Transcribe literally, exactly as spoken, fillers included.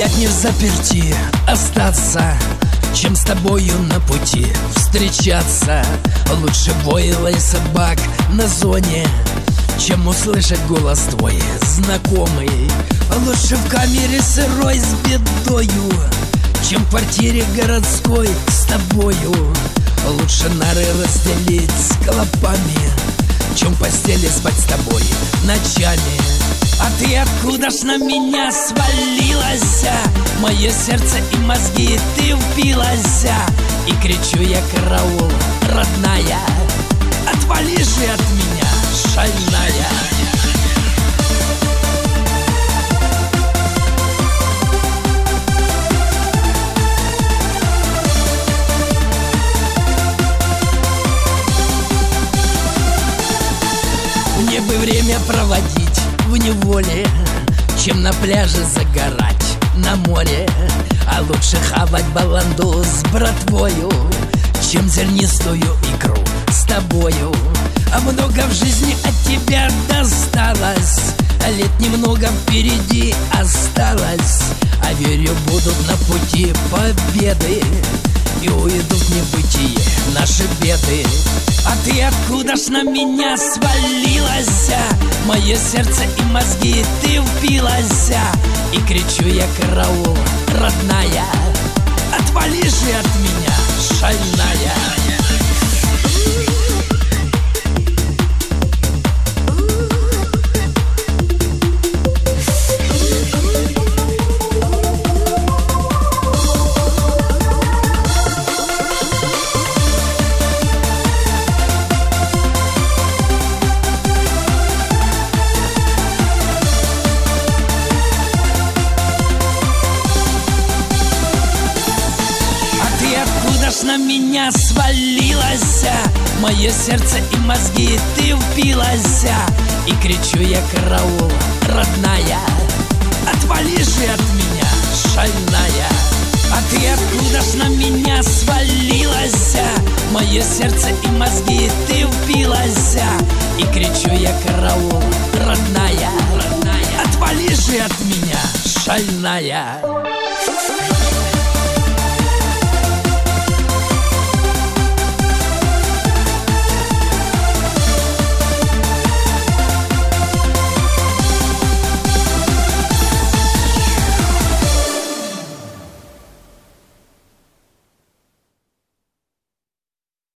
Опять не взаперти остаться, чем с тобою на пути встречаться. Лучше войла и собак на зоне, чем услышать голос твой знакомый. Лучше в камере сырой с бедою, чем в квартире городской с тобою. Лучше нары разделить с клопами, чем в постели спать с тобой ночами. А ты откуда ж на меня свалилась? Мое сердце и мозги ты впилась. И кричу я: караул, родная, отвали же от меня, шальная. Мне бы время проводить в неволе, чем на пляже загорать на море. А лучше хавать баланду с братвою, чем зернистую икру с тобою. А много в жизни от тебя досталось, а лет немного впереди осталось. А верю, будут на пути победы, и уйдут в небытие наши беды. А ты откуда ж на меня свалилась? Мое сердце и мозги ты впилась. И кричу я: караул, родная, отвали же от меня, шальная. На меня свалилась, мое сердце и мозги ты впилась. И кричу я: караул, родная, отвали же от меня, шальная. А ты откуда ж на меня свалилась? Мое сердце и мозги ты впилась. И кричу я: караул, родная, родная, отвали же от меня, шальная.